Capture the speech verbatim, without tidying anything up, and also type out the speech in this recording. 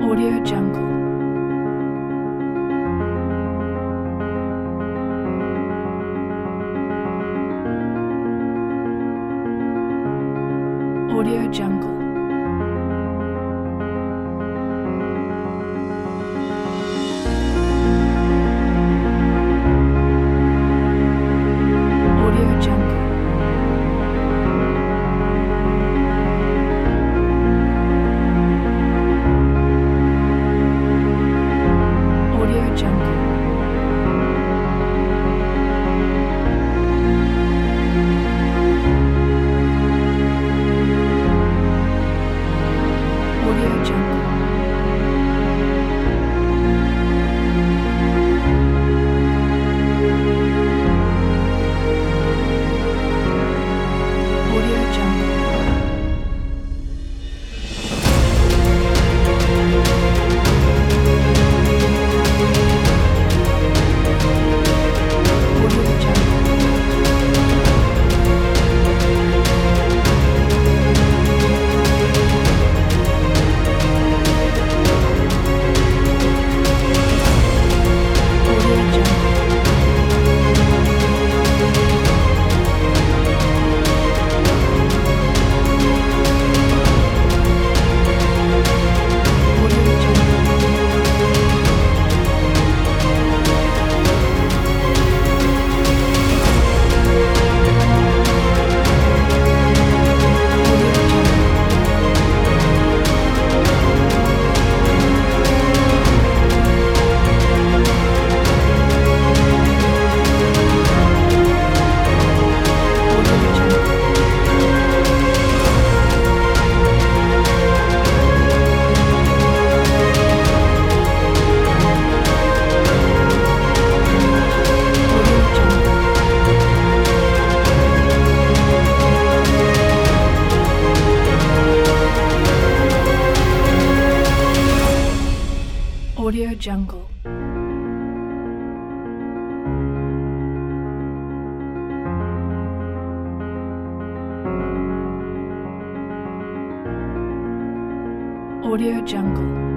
Audio Jungle. Audio Jungle. Audio Jungle. Audio Jungle. Audio Jungle. Audio Jungle. Audio Jungle. Audio Jungle. Audio Jungle. Audio Jungle. Audio Jungle. Audio Jungle. Audio Jungle. Audio Jungle.